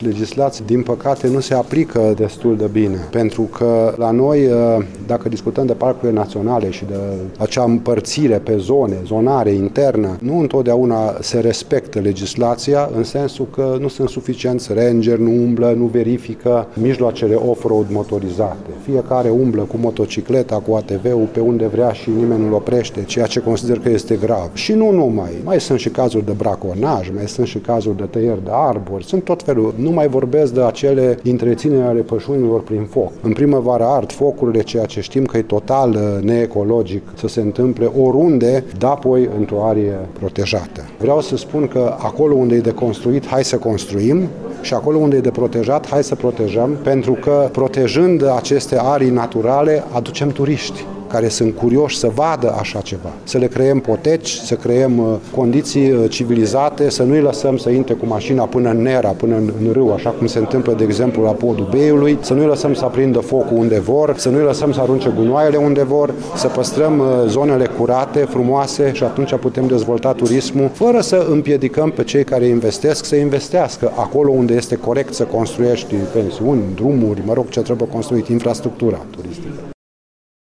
Legislația, din păcate, nu se aplică destul de bine, pentru că la noi, dacă discutăm de parcurile naționale și de acea împărțire pe zone, zonare internă, nu întotdeauna se respectă legislația, în sensul că nu sunt suficienți rangeri, nu umblă, nu verifică mijloacele off-road motorizate. Fiecare umblă cu motocicleta, cu ATV-ul pe unde vrea și nimeni nu-l oprește, ceea ce consider că este grav. Și nu numai. Mai sunt și cazuri de braconaj, mai sunt și cazuri de tăieri de arbori, sunt tot felul. Nu mai vorbesc de acele întrețineri ale pășunilor prin foc. În primăvară ard focurile, ceea ce știm că e total neecologic să se întâmple oriunde, da apoi într-o arie protejată. Vreau să spun că acolo unde e de construit, hai să construim, și acolo unde e de protejat, hai să protejăm, pentru că protejând aceste arii naturale, aducem turiști care sunt curioși să vadă așa ceva. Să le creăm poteci, să creăm condiții civilizate, să nu-i lăsăm să intre cu mașina până în Nera, până în râu, așa cum se întâmplă, de exemplu, la podul Beiului, să nu-i lăsăm să aprindă focul unde vor, să nu-i lăsăm să arunce gunoaiele unde vor, să păstrăm zonele curate, frumoase și atunci putem dezvolta turismul, fără să împiedicăm pe cei care investesc să investească acolo unde este corect să construiești pensiuni, drumuri, ce trebuie construit, infrastructura turistică.